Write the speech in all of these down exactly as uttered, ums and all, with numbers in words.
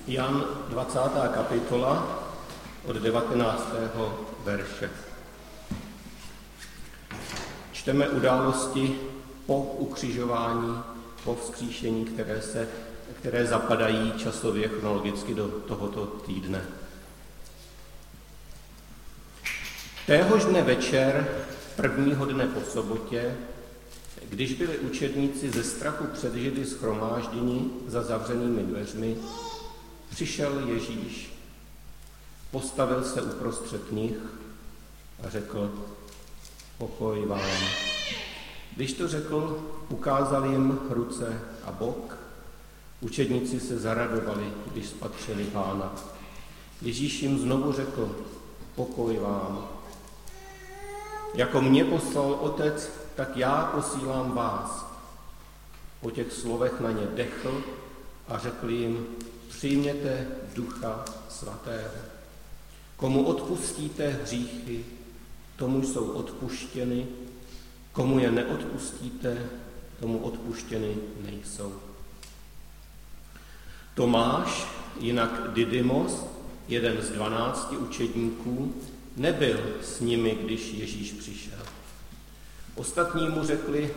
Jan dvacátá kapitola od devatenáctého verše. Čteme události po ukřižování, po vzkříšení, které, se, které zapadají časově chronologicky do tohoto týdne. Téhož dne večer, prvního dne po sobotě, když byli učedníci ze strachu před Židy shromážděni za zavřenými dveřmi, přišel Ježíš, postavil se uprostřed nich a řekl: pokoj vám. Když to řekl, ukázal jim ruce a bok. Učedníci se zaradovali, když spatřili Pána. Ježíš jim znovu řekl: pokoj vám. Jako mě poslal Otec, tak já posílám vás. Po těch slovech na ně dechl a řekl jim: přijměte Ducha Svatého. Komu odpustíte hříchy, tomu jsou odpuštěny, komu je neodpustíte, tomu odpuštěny nejsou. Tomáš, jinak Didymos, jeden z dvanácti učedníků, nebyl s nimi, když Ježíš přišel. Ostatní mu řekli: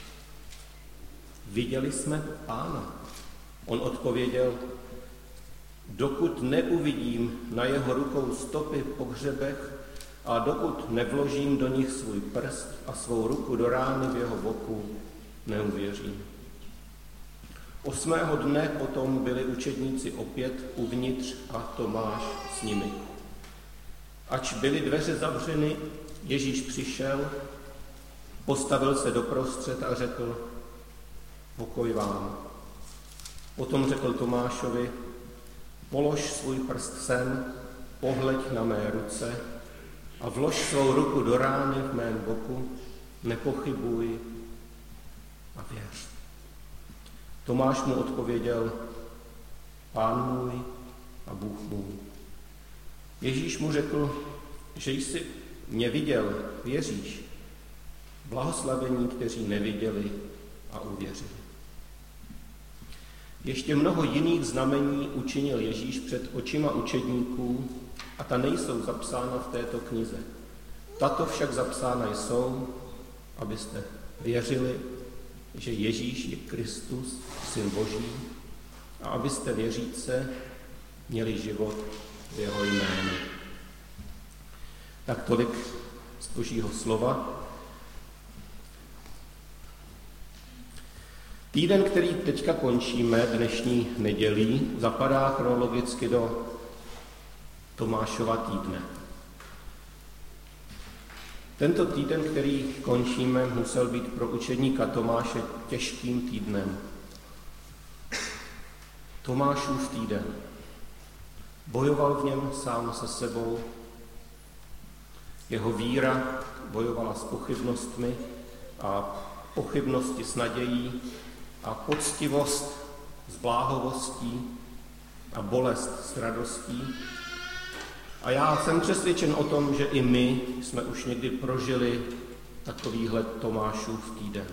viděli jsme Pána. On odpověděl: dokud neuvidím na jeho rukou stopy po hřebech a dokud nevložím do nich svůj prst a svou ruku do rány v jeho boku, neuvěřím. Osmého dne potom byli učedníci opět uvnitř a Tomáš s nimi. Ač byly dveře zavřeny, Ježíš přišel, postavil se doprostřed a řekl: pokoj vám. Potom řekl Tomášovi: polož svůj prst sem, pohleď na mé ruce a vlož svou ruku do rány v mém boku, nepochybuj a věř. Tomáš mu odpověděl: Pán můj a Bůh můj. Ježíš mu řekl: že jsi mě viděl, věříš. Blahoslavení, kteří neviděli a uvěřili. Ještě mnoho jiných znamení učinil Ježíš před očima učedníků a ta nejsou zapsána v této knize. Tato však zapsána jsou, abyste věřili, že Ježíš je Kristus, Syn Boží, a abyste věříce měli život v jeho jménu. Tak tolik z Božího slova. Týden, který teďka končíme, dnešní nedělí, zapadá chronologicky do Tomášova týdne. Tento týden, který končíme, musel být pro učedníka Tomáše těžkým týdnem. Tomášův týden. Bojoval v něm sám se sebou. Jeho víra bojovala s pochybnostmi a pochybnosti s nadějí a poctivost s bláhovostí a bolest s radostí. A já jsem přesvědčen o tom, že i my jsme už někdy prožili takovýhle Tomášův týden.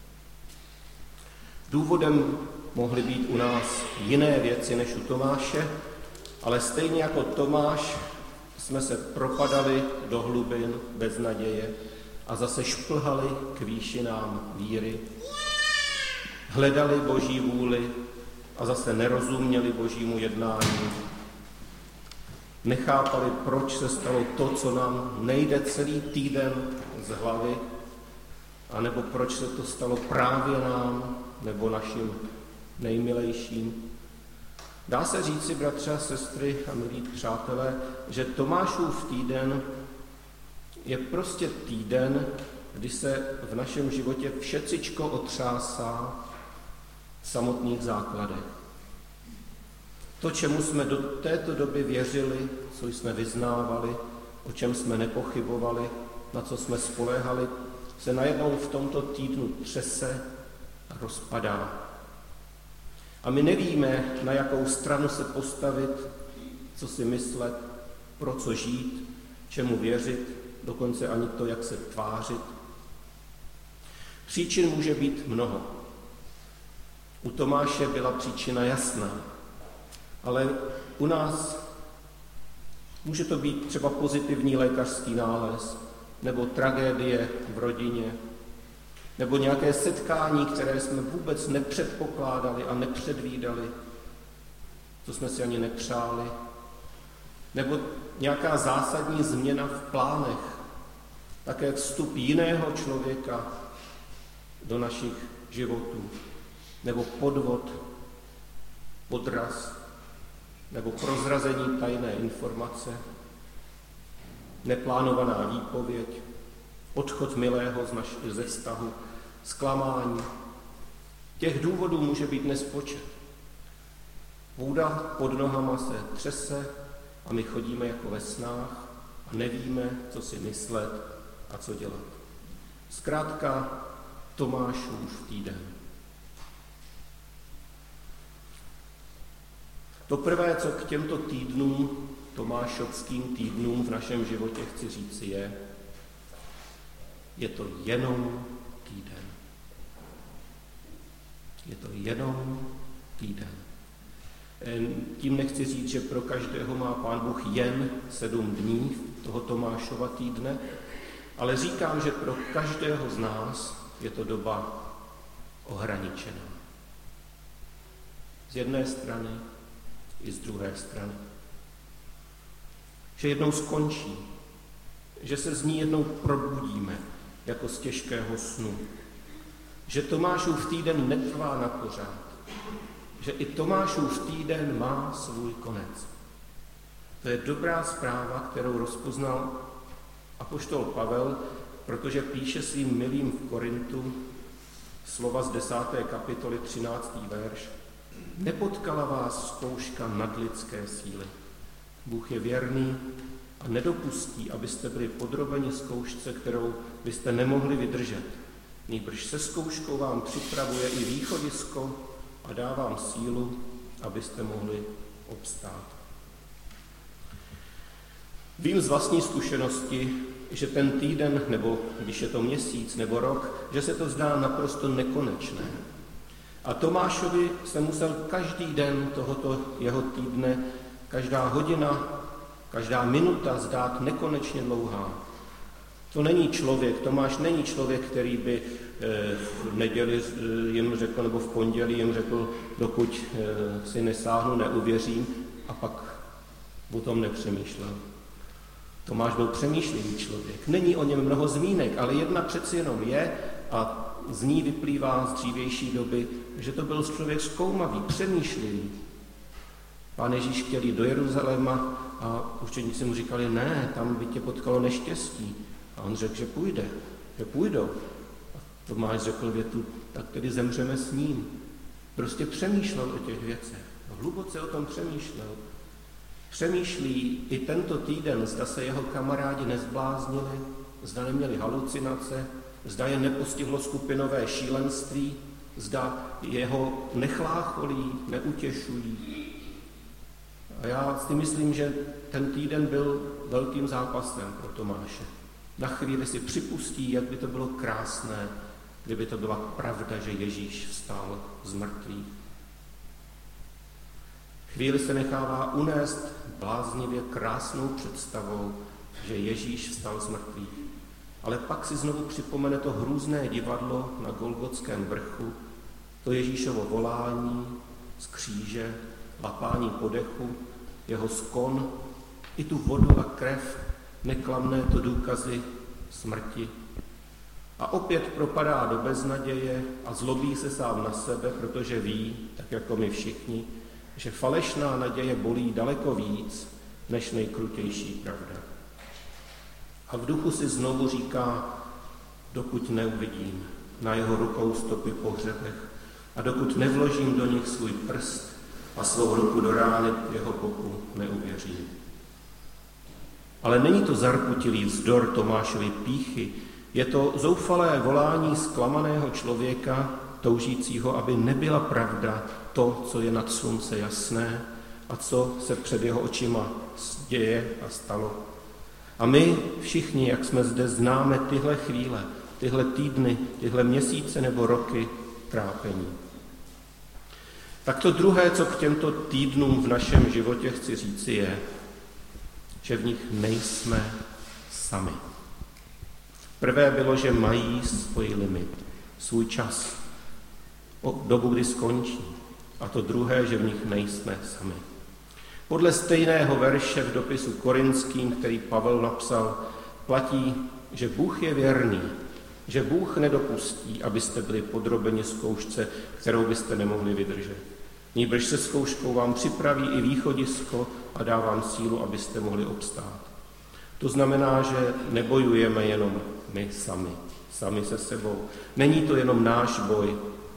Důvodem mohly být u nás jiné věci než u Tomáše, ale stejně jako Tomáš jsme se propadali do hlubin bez naděje a zase šplhali k výšinám víry. Hledali Boží vůli a zase nerozuměli Božímu jednání. Nechápali, proč se stalo to, co nám nejde celý týden z hlavy, anebo proč se to stalo právě nám, nebo našim nejmilejším. Dá se říci, bratři a sestry a milí přátelé, že Tomášův týden je prostě týden, kdy se v našem životě všecičko otřásá v samotných základech. To, čemu jsme do této doby věřili, co jsme vyznávali, o čem jsme nepochybovali, na co jsme spoléhali, se najednou v tomto týdnu třese a rozpadá. A my nevíme, na jakou stranu se postavit, co si myslet, pro co žít, čemu věřit, dokonce ani to, jak se tvářit. Příčin může být mnoho. U Tomáše byla příčina jasná. Ale u nás může to být třeba pozitivní lékařský nález, nebo tragédie v rodině, nebo nějaké setkání, které jsme vůbec nepředpokládali a nepředvídali, co jsme si ani nepřáli, nebo nějaká zásadní změna v plánech, také vstup jiného člověka do našich životů, nebo podvod, podraz, nebo prozrazení tajné informace, neplánovaná výpověď, odchod milého z naš- ze vztahu, zklamání. Těch důvodů může být nespočet. Půda pod nohama se třese a my chodíme jako ve snách a nevíme, co si myslet a co dělat. Zkrátka Tomášův týden. To prvé, co k těmto týdnům, tomášovským týdnům v našem životě chci říci je, je to jenom týden. Je to jenom týden. Tím nechci říct, že pro každého má Pán Bůh jen sedm dní toho Tomášova týdne, ale říkám, že pro každého z nás je to doba ohraničená. Z jedné strany i z druhé strany. Že jednou skončí, že se z ní jednou probudíme jako z těžkého snu. Že Tomášův týden netrvá na pořád. Že i Tomášův týden má svůj konec. To je dobrá zpráva, kterou rozpoznal apoštol Pavel, protože píše svým milým v Korintu slova z desáté kapitoly třináctý verš. Nepotkala vás zkouška nadlidské síly. Bůh je věrný a nedopustí, abyste byli podrobeni zkoušce, kterou byste nemohli vydržet. Nýbrž se zkouškou vám připravuje i východisko a dá vám sílu, abyste mohli obstát. Vím z vlastní zkušenosti, že ten týden, nebo když je to měsíc nebo rok, že se to zdá naprosto nekonečné. A Tomášovi se musel každý den tohoto jeho týdne, každá hodina, každá minuta zdát nekonečně dlouhá. To není člověk, Tomáš není člověk, který by v neděli jim řekl, nebo v pondělí jim řekl, dokud si nesáhnu, neuvěřím, a pak o tom nepřemýšlel. Tomáš byl přemýšlivý člověk. Není o něm mnoho zmínek, ale jedna přeci jenom je, a z ní vyplývá z dřívější doby, že to byl člověk zkoumavý, přemýšlivý. Pán Ježíš chtěl jít do Jeruzaléma a učeníci mu říkali, ne, tam by tě potkalo neštěstí. A on řekl, že půjde, že půjdou. A Tomáš řekl větu, tak tedy zemřeme s ním. Prostě přemýšlel o těch věcech. Hluboce o tom přemýšlel. Přemýšlí i tento týden, zda se jeho kamarádi nezbláznili, zda neměli halucinace, zda je nepostihlo skupinové šílenství, zda jeho nechlácholí, neutěšují. A já si myslím, že ten týden byl velkým zápasem pro Tomáše. Na chvíli si připustí, jak by to bylo krásné, kdyby to byla pravda, že Ježíš vstal z mrtvých. Chvíli se nechává unést bláznivě krásnou představou, že Ježíš vstal z mrtvých. Ale pak si znovu připomene to hrůzné divadlo na Golgotském vrchu, to Ježíšovo volání z kříže, lapání po dechu, jeho skon, i tu vodu a krev, neklamné to důkazy smrti. A opět propadá do beznaděje a zlobí se sám na sebe, protože ví, tak jako my všichni, že falešná naděje bolí daleko víc než nejkrutější pravda. A v duchu si znovu říká, dokud neuvidím na jeho rukou stopy po hřebech a dokud nevložím do nich svůj prst a svou ruku do rány jeho boku, neuvěřím. Ale není to zarputilý vzdor Tomášovy pýchy, je to zoufalé volání zklamaného člověka, toužícího, aby nebyla pravda to, co je nad slunce jasné a co se před jeho očima děje a stalo. A my všichni, jak jsme zde, známe tyhle chvíle, tyhle týdny, tyhle měsíce nebo roky trápení. Tak to druhé, co k těmto týdnům v našem životě chci říci, je, že v nich nejsme sami. Prvé bylo, že mají svůj limit, svůj čas, o dobu, kdy skončí. A to druhé, že v nich nejsme sami. Podle stejného verše v dopisu Korinským, který Pavel napsal, platí, že Bůh je věrný, že Bůh nedopustí, abyste byli podrobeni zkoušce, kterou byste nemohli vydržet. Nýbrž se zkouškou vám připraví i východisko a dá vám sílu, abyste mohli obstát. To znamená, že nebojujeme jenom my sami, sami se sebou. Není to jenom náš boj.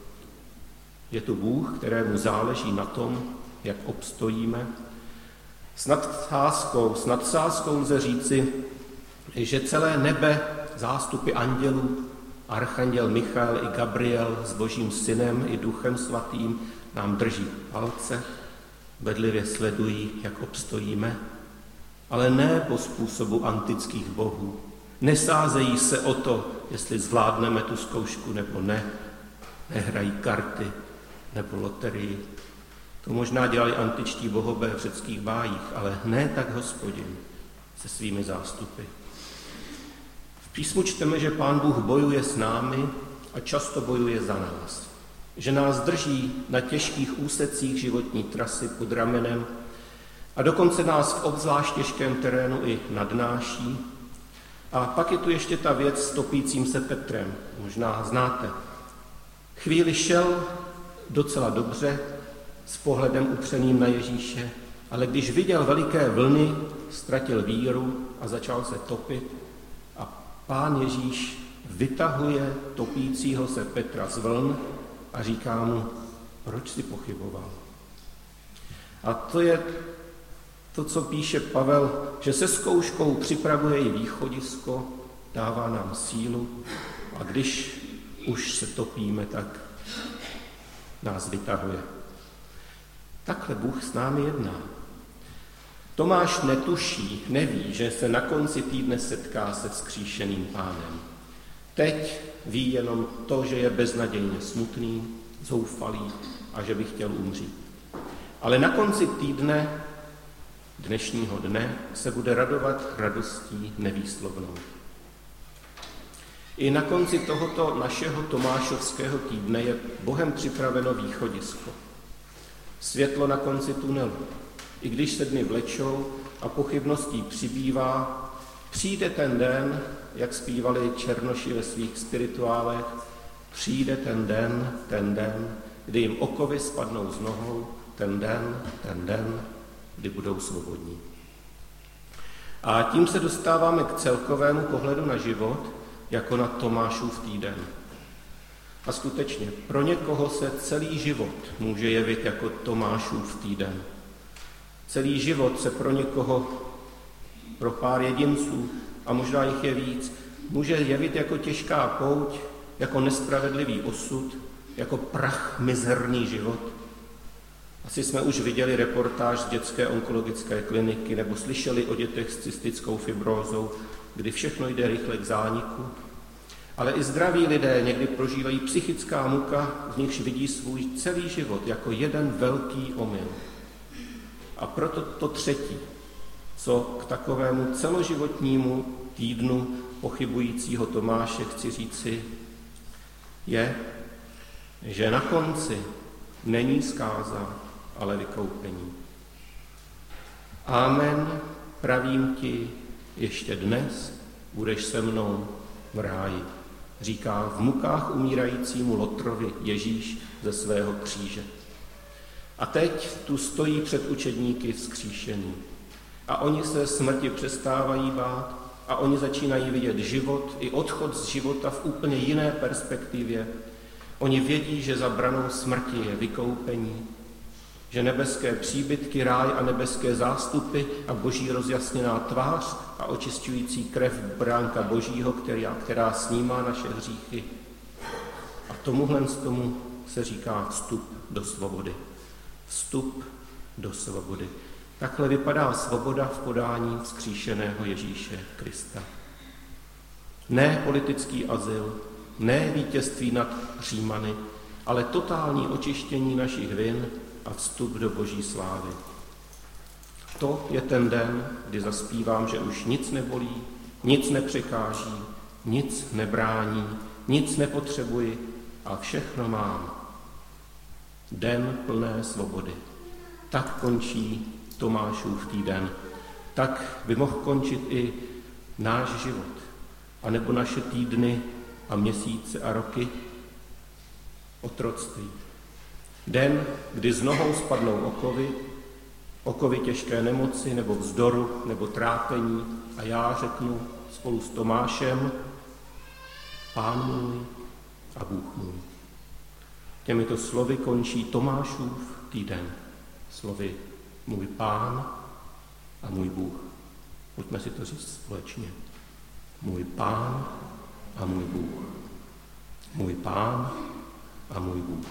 Je to Bůh, kterému záleží na tom, jak obstojíme. S nadsázkou, s nadsázkou lze říci, že celé nebe, zástupy andělů, archanděl Michael i Gabriel s Božím synem i Duchem svatým nám drží palce, bedlivě sledují, jak obstojíme, ale ne po způsobu antických bohů. Nesázejí se o to, jestli zvládneme tu zkoušku nebo ne. Nehrají karty nebo loterii. To možná dělali antičtí bohové v řeckých bájích, ale ne tak Hospodin se svými zástupy. V písmu čteme, že Pán Bůh bojuje s námi a často bojuje za nás. Že nás drží na těžkých úsecích životní trasy pod ramenem a dokonce nás v obzvlášť těžkém terénu i nadnáší. A pak je tu ještě ta věc s topícím se Petrem, možná znáte. Chvíli šel docela dobře, s pohledem upřeným na Ježíše, ale když viděl veliké vlny, ztratil víru a začal se topit a Pán Ježíš vytahuje topícího se Petra z vln a říká mu, proč jsi pochyboval? A to je to, co píše Pavel, že se zkouškou připravuje i východisko, dává nám sílu a když už se topíme, tak nás vytahuje. Takhle Bůh s námi jedná. Tomáš netuší, neví, že se na konci týdne setká se vzkříšeným Pánem. Teď ví jenom to, že je beznadějně smutný, zoufalý a že by chtěl umřít. Ale na konci týdne, dnešního dne, se bude radovat radostí nevýslovnou. I na konci tohoto našeho tomášovského týdne je Bohem připraveno východisko. Světlo na konci tunelu. I když se dny vlečou a pochybností přibývá, přijde ten den, jak zpívali černoši ve svých spirituálech, přijde ten den, ten den, kdy jim okovy spadnou z nohou, ten den, ten den, kdy budou svobodní. A tím se dostáváme k celkovému pohledu na život, jako na Tomášův týden. A skutečně, pro někoho se celý život může jevit jako Tomášův týden. Celý život se pro někoho, pro pár jedinců, a možná jich je víc, může jevit jako těžká pouť, jako nespravedlivý osud, jako prach mizerný život. Asi jsme už viděli reportáž z dětské onkologické kliniky nebo slyšeli o dětech s cystickou fibrózou, kdy všechno jde rychle k zániku. Ale i zdraví lidé někdy prožívají psychická muka, v nichž vidí svůj celý život jako jeden velký omyl. A proto to třetí, co k takovému celoživotnímu týdnu pochybujícího Tomáše chci říci, je, že na konci není zkáza, ale vykoupení. Amen, pravím ti, ještě dnes budeš se mnou v ráji, říká v mukách umírajícímu Lotrovi Ježíš ze svého kříže. A teď tu stojí před učedníky vzkříšení. A oni se smrti přestávají bát a oni začínají vidět život i odchod z života v úplně jiné perspektivě. Oni vědí, že za branou smrti je vykoupení, že nebeské příbytky, ráj a nebeské zástupy a boží rozjasněná tvář a očišťující krev bránka božího, která, která snímá naše hříchy. A tomuhle z tomu se říká vstup do svobody. Vstup do svobody. Takhle vypadá svoboda v podání vzkříšeného Ježíše Krista. Ne politický azyl, ne vítězství nad Římany, ale totální očištění našich vin a vstup do Boží slávy. To je ten den, kdy zaspívám, že už nic nebolí, nic nepřekáží, nic nebrání, nic nepotřebuji a všechno mám. Den plné svobody. Tak končí Tomášův týden. Tak by mohl končit i náš život, anebo naše týdny a měsíce a roky otroctví. Den, kdy z nohou spadnou okovy, okovy těžké nemoci, nebo vzdoru, nebo trápení a já řeknu spolu s Tomášem, Pán můj a Bůh můj. Těmito slovy končí Tomášův týden. Slovy můj Pán a můj Bůh. Pojďme si to říct společně. Můj Pán a můj Bůh. Můj Pán a můj Bůh.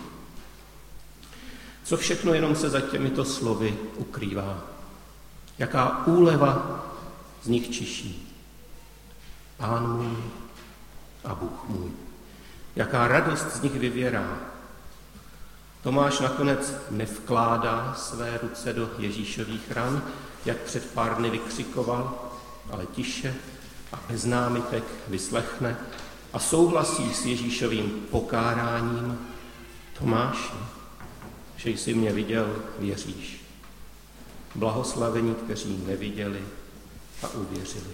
Co všechno jenom se za těmito slovy ukrývá? Jaká úleva z nich čiší? Pán můj a Bůh můj. Jaká radost z nich vyvěrá. Tomáš nakonec nevkládá své ruce do Ježíšových ran, jak před pár dny vykřikoval, ale tiše a bez námitek vyslechne a souhlasí s Ježíšovým pokáráním. Tomáši, že jsi mě viděl, věříš. Blahoslavení, kteří neviděli a uvěřili.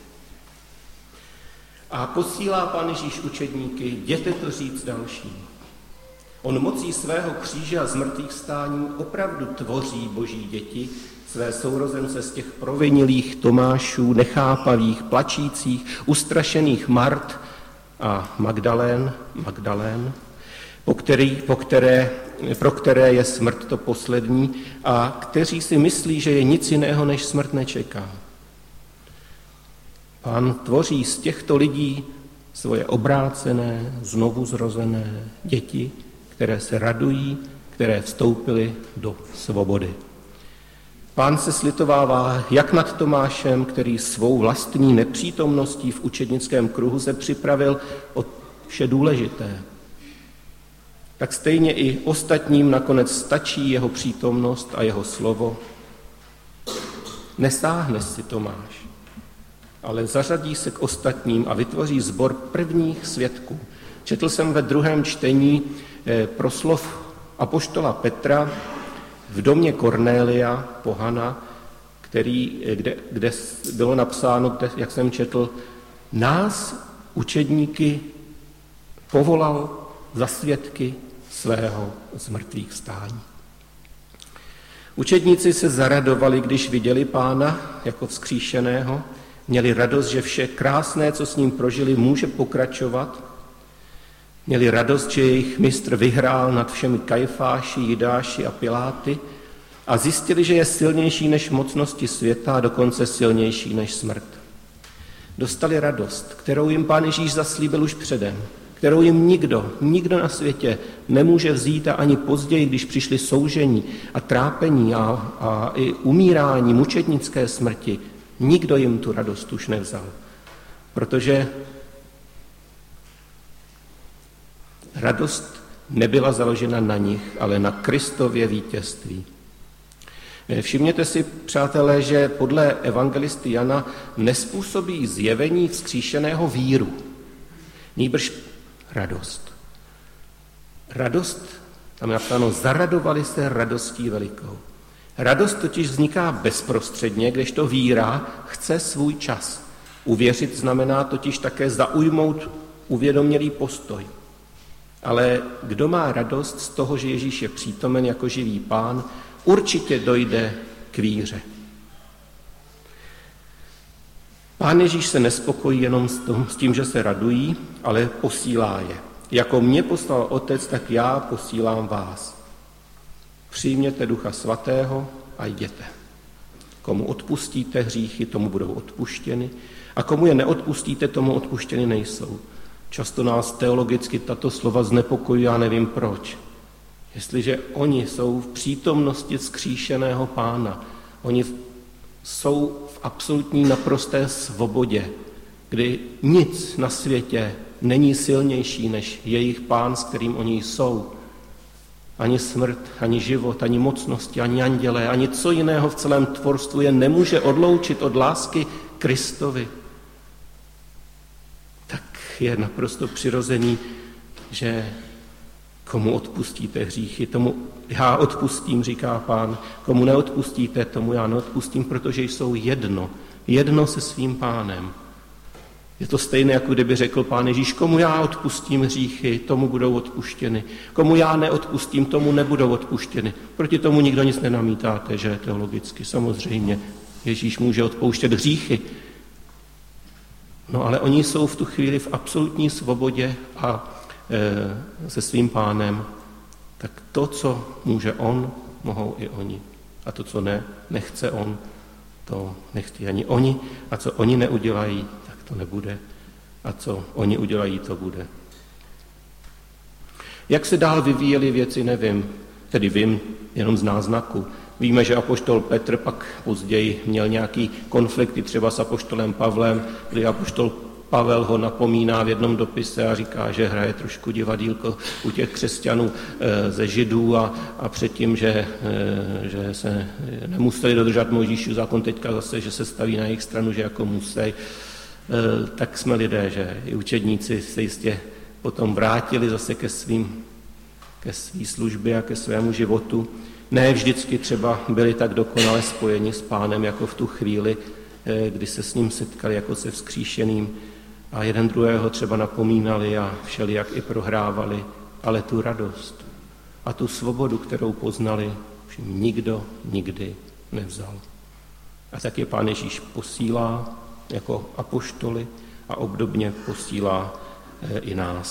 A posílá Pán Ježíš učedníky, jděte to říct dalším. On mocí svého kříže a zmrtvých stání opravdu tvoří Boží děti, své sourozence z těch provinilých Tomášů, nechápavých, plačících, ustrašených Mart a Magdalén, Magdalén, po, který, po které, pro které je smrt to poslední a kteří si myslí, že je nic jiného než smrt nečeká. Pán tvoří z těchto lidí svoje obrácené, znovu zrozené děti, které se radují, které vstoupily do svobody. Pán se slitovává jak nad Tomášem, který svou vlastní nepřítomností v učednickém kruhu se připravil o vše důležité. Tak stejně i ostatním nakonec stačí jeho přítomnost a jeho slovo. Nesáhne si Tomáš, ale zařadí se k ostatním a vytvoří sbor prvních svědků. Četl jsem ve druhém čtení proslov apoštola Petra v domě Kornélia, pohana, který, kde, kde bylo napsáno, kde, jak jsem četl, nás, učedníky, povolal za svědky svého zmrtvých vstání. Učedníci se zaradovali, když viděli Pána jako vzkříšeného, měli radost, že vše krásné, co s ním prožili, může pokračovat. Měli radost, že jejich mistr vyhrál nad všemi Kajfáši, Jidáši a Piláty a zjistili, že je silnější než mocnosti světa a dokonce silnější než smrt. Dostali radost, kterou jim Pán Ježíš zaslíbil už předem, kterou jim nikdo, nikdo na světě nemůže vzít a ani později, když přišli soužení a trápení a, a i umírání, mučednické smrti, nikdo jim tu radost už nevzal, protože radost nebyla založena na nich, ale na Kristově vítězství. Všimněte si, přátelé, že podle evangelisty Jana nespůsobí zjevení vzkříšeného víru, nýbrž radost. Radost, tam je napsáno, zaradovali se radostí velikou. Radost totiž vzniká bezprostředně, kdežto víra chce svůj čas. Uvěřit znamená totiž také zaujmout uvědomělý postoj. Ale kdo má radost z toho, že Ježíš je přítomen jako živý Pán, určitě dojde k víře. Pán Ježíš se nespokojí jenom s tím, že se radují, ale posílá je. Jako mě poslal Otec, tak já posílám vás. Přijměte Ducha Svatého a jděte. Komu odpustíte hříchy, tomu budou odpuštěny, a komu je neodpustíte, tomu odpuštěny nejsou. Často nás teologicky tato slova znepokojí, já nevím proč. Jestliže oni jsou v přítomnosti vzkříšeného Pána, oni jsou v absolutní naprosté svobodě, kdy nic na světě není silnější než jejich Pán, s kterým oni jsou, ani smrt, ani život, ani mocnosti, ani andělé, ani co jiného v celém tvorstvu je nemůže odloučit od lásky Kristovi, tak je naprosto přirozený, že komu odpustíte hříchy, tomu já odpustím, říká Pán, komu neodpustíte, tomu já neodpustím, protože jsou jedno, jedno se svým Pánem. Je to stejné, jako kdyby řekl Pán Ježíš, komu já odpustím hříchy, tomu budou odpuštěny. Komu já neodpustím, tomu nebudou odpuštěny. Proti tomu nikdo nic nenamítáte, že teologicky. Samozřejmě Ježíš může odpouštět hříchy. No ale oni jsou v tu chvíli v absolutní svobodě a e, se svým Pánem. Tak to, co může on, mohou i oni. A to, co ne, nechce on, to nechtějí ani oni. A co oni neudělají, to nebude. A co oni udělají, to bude. Jak se dál vyvíjely věci, nevím. Tedy vím jenom z náznaku. Víme, že apoštol Petr pak později měl nějaký konflikty třeba s apoštolem Pavlem, kdy apoštol Pavel ho napomíná v jednom dopise a říká, že hraje trošku divadýlko u těch křesťanů ze Židů a, a předtím, že, že se nemuseli dodržet Mojžíšův zákon, teďka zase, že se staví na jejich stranu, že jako musí. Tak jsme lidé, že i učedníci se jistě potom vrátili zase ke svým, ke svý službě a ke svému životu. Ne vždycky třeba byli tak dokonale spojeni s Pánem, jako v tu chvíli, kdy se s ním setkali jako se vzkříšeným a jeden druhého třeba napomínali a všelijak i prohrávali, ale tu radost a tu svobodu, kterou poznali, už jim nikdo nikdy nevzal. A tak je Pán Ježíš posílá jako apoštoly a obdobně posílá i nás.